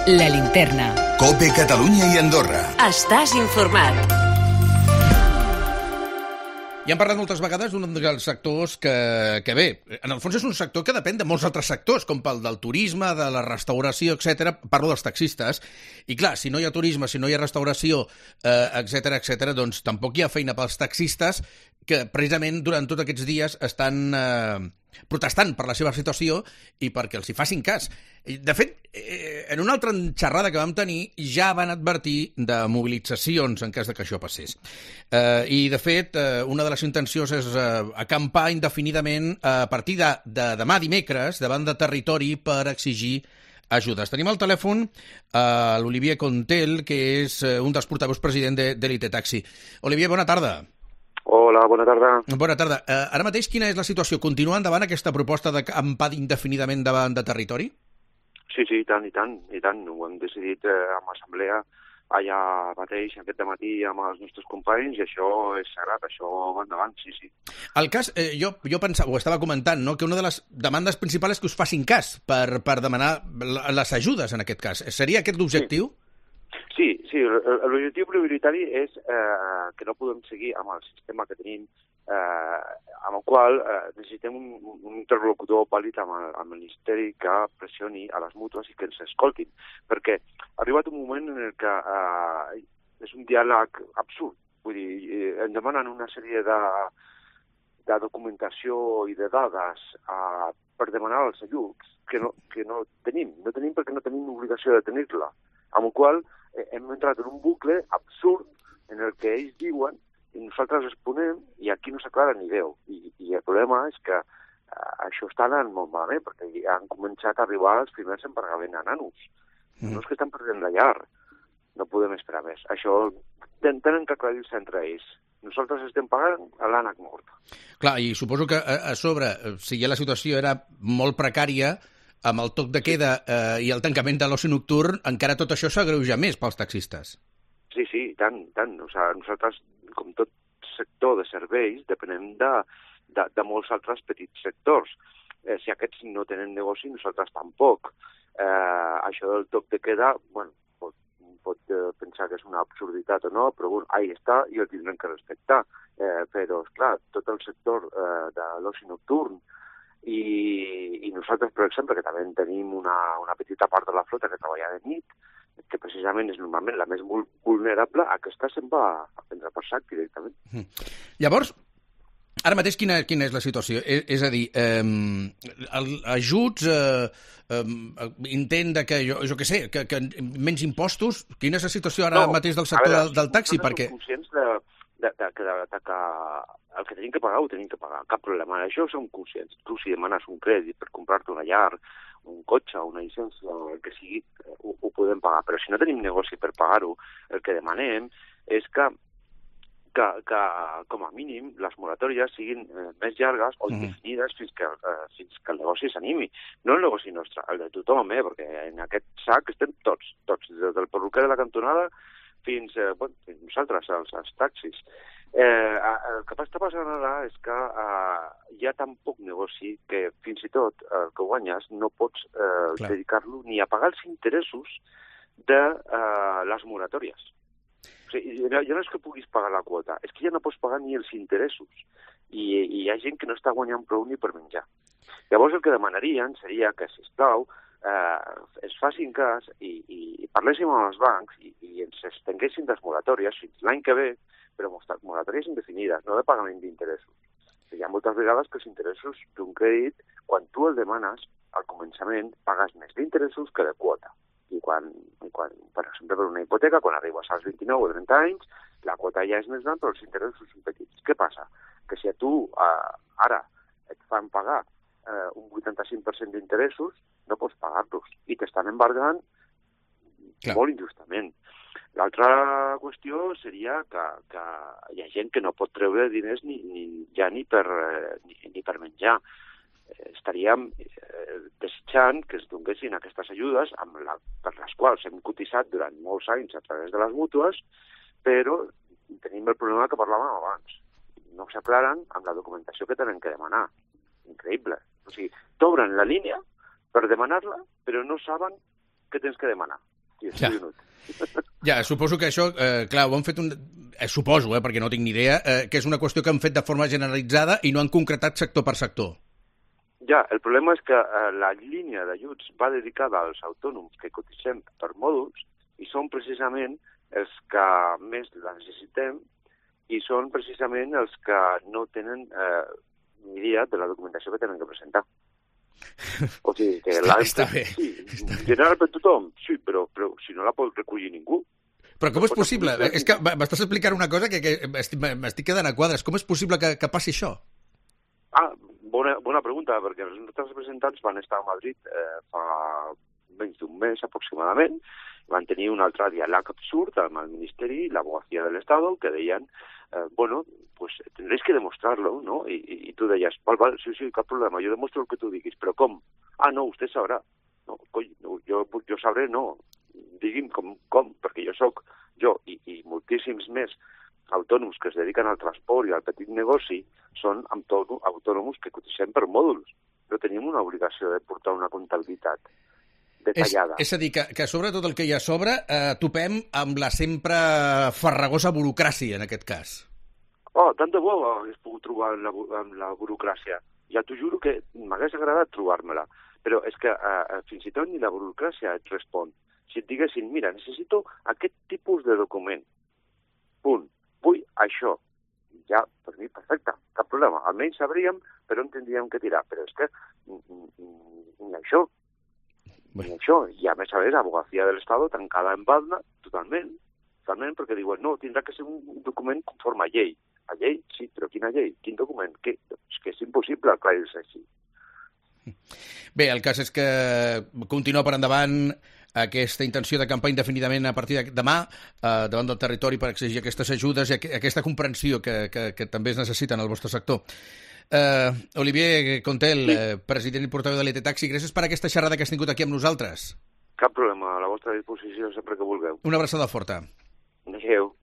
La Linterna. COPE Catalunya i Andorra. Estàs informat. Ja hem parlat moltes vegades d'un dels sectors que bé, en el fons és un sector que depèn de molts altres sectors, com pel del turisme, de la restauració, etc. Parlo dels taxistes. I clar, si no hi ha turisme, si no hi ha restauració, etc., doncs tampoc hi ha feina pels taxistes que precisament durant tots aquests dies estan protestant per la seva situació i perquè els hi facin cas. De fet, en una altra xerrada que vam tenir ja van advertir de mobilitzacions en cas de que això passés. I, de fet, una de les intencions és acampar indefinidament a partir de demà dimecres davant de Territori per exigir ajudes. Tenim al telèfon l'Olivier Contel, que és un dels portaveus president d'Elite Taxi. Olivier, bona tarda. Hola, bona tarda. Bona tarda. Ara mateix, quina és la situació? Continua endavant aquesta proposta d'acampar indefinidament davant de Territori? Sí, i tant. Ho hem decidit amb l'assemblea allà mateix aquest matí amb els nostres companys i això és sagrat, això va endavant, sí. El cas, jo pensava, ho estava comentant, no? Que una de les demandes principals és que us facin cas per demanar les ajudes, en aquest cas. Seria aquest l'objectiu? Sí, l'objectiu prioritari és que no podem seguir amb el sistema que tenim, amb el qual necessitem un interlocutor vàlid amb el Ministeri que pressioni a les mútues i que ens escoltin, perquè ha arribat un moment en el que és un diàleg absurd, vull dir, em demanen una sèrie de documentació i de dades per demanar els ajuts que no tenim perquè no tenim obligació de tenir-la, amb el qual hem entrat en un bucle absurd en el que ells diuen i nosaltres responem i aquí no s'aclara ni Déu. I el problema és que això està anant molt malament perquè han començat a arribar els primers embargaments a nanos. No és que estan perdent la llar. No podem esperar més. Això tenen que aclarir-se entre ells. Nosaltres estem pagant a l'ànec mort. Clar, i suposo que a sobre, si ja la situació era molt precària, amb el toc de queda i el tancament de l'oci nocturn, encara tot això s'agreuja més pels taxistes. Sí, tant. O sigui, nosaltres, com tot sector de serveis, depenem de molts altres petits sectors. Si aquests no tenen negoci, nosaltres tampoc. Això del toc de queda, bueno, pot pensar que és una absurditat o no, però bueno, ahí està i el tindrem que respectar. Però, esclar, tot el sector de l'oci nocturn i nosaltres, per exemple, que també tenim una petita part de la flota que treballa de nit, que precisament és normalment la més vulnerable, aquesta se'n va a prendre per sac directament. Llavors, ara mateix quina és la situació? És a dir, ajuts, intent de que, jo què sé, que menys impostos, quina és la situació ara mateix del sector del taxi? Perquè som conscients que el que tenim que pagar ho tenim que pagar, cap problema. Això som conscients. Tu, si demanes un crèdit per comprar-te una llar, un cotxe, una llicència, el que sigui, ho podem pagar. Però si no tenim negoci per pagar-ho, el que demanem és que com a mínim les moratòries siguin més llargues o indefinides fins que el negoci s'animi. No el negoci nostre, el de tothom, perquè en aquest sac estem tots, des del perruquer de la cantonada fins nosaltres, els taxis. El que està passant ara és que hi ha tan poc negoci que fins i tot el que guanyes no pots dedicar-lo ni a pagar els interessos de les moratòries. O sigui, ja no és que puguis pagar la quota, és que ja no pots pagar ni els interessos. I hi ha gent que no està guanyant prou ni per menjar. Llavors el que demanarien seria que, sisplau, es facin cas i parléssim amb els bancs i ens estenguessin les moratòries fins l'any que ve, però moratòries indefinides, no de pagament d'interessos. Hi ha moltes vegades que els interessos d'un crèdit, quan tu el demanes, al començament pagues més d'interessos que de quota. I quan, per exemple, per una hipoteca, quan arribes als 29 o 30 anys, la quota ja és més gran, però els interessos són petits. Què passa? Que si a tu ara et fan pagar un 85% d'interessos, no pots pagar-los i t'estan embargant molt injustament. L'altra qüestió seria que hi ha gent que no pot treure diners ni per menjar. Estaríem desitjant que es donessin aquestes ajudes per les quals hem cotitzat durant molts anys a través de les mútues, però tenim el problema que parlàvem abans. No s'aclaren amb la documentació que tenen que demanar. Increïble. O sigui, t'obren la línia per demanar-la, però no saben què tens que demanar. Hòstia, Ja. Ja, suposo que això, clar, ho han fet suposo, perquè no tinc ni idea, que és una qüestió que han fet de forma generalitzada i no han concretat sector per sector. Ja, el problema és que la línia d'ajuts va dedicada als autònoms que cotitzem per mòduls i són precisament els que més la necessitem i són precisament els que no tenen ni idea de la documentació que tenen que presentar. O sigui, que està bé. Sí, general per tothom, sí, però si no la pot recollir ningú. Però com és possible? És que m'estàs explicant una cosa que m'estic quedant a quadres. Com és possible que passi això? Bona pregunta, perquè els nostres representants van estar a Madrid fa menys d'un mes aproximadament, van tenir un altre diàleg absurd amb el Ministeri i l'Abogacía del Estado que deien, pues tendréis que demostrarlo, ¿no? Y tú deies, val, sí, cap problema, yo demuestro el que tú diguis, però com? No, usted sabrà. No, jo sabré, no. Digui'm com, perquè jo sóc jo i moltíssims més autònoms que es dediquen al transport i al petit negoci són autònoms que cotitzem per mòduls. Però tenim una obligació de portar una comptabilitat detallada. És a dir, que sobre tot el que hi ha a sobre topem amb la sempre farragosa burocràcia, en aquest cas. Tant de bo hagués pogut trobar amb la burocràcia. Ja t'ho juro que m'hagués agradat trobar-me-la. Però és que fins i tot ni la burocràcia et respon. Si et diguessin, mira, necessito aquest tipus de document. Punt. Vull això. Ja, per mi, perfecte. Cap problema. Almenys sabríem per on tindríem que tirar. Però és que ni això. Ni això. I a més, Abogacía del Estado tancada en banda, totalment, perquè diuen, no, tindrà que ser un document conforme a llei. A llei? Sí, però quina llei? Quin document? És que és impossible aclarir-se així. Bé, el cas és que continua per endavant aquesta intenció de campanya indefinidament a partir de demà davant del territori per exigir aquestes ajudes i aquesta comprensió que també es necessita en el vostre sector. Olivier Contel, president i portaveu de l'ET Taxi, gràcies per aquesta xerrada que has tingut aquí amb nosaltres. Cap problema, a la vostra disposició sempre que vulgueu. Una abraçada forta. Adéu.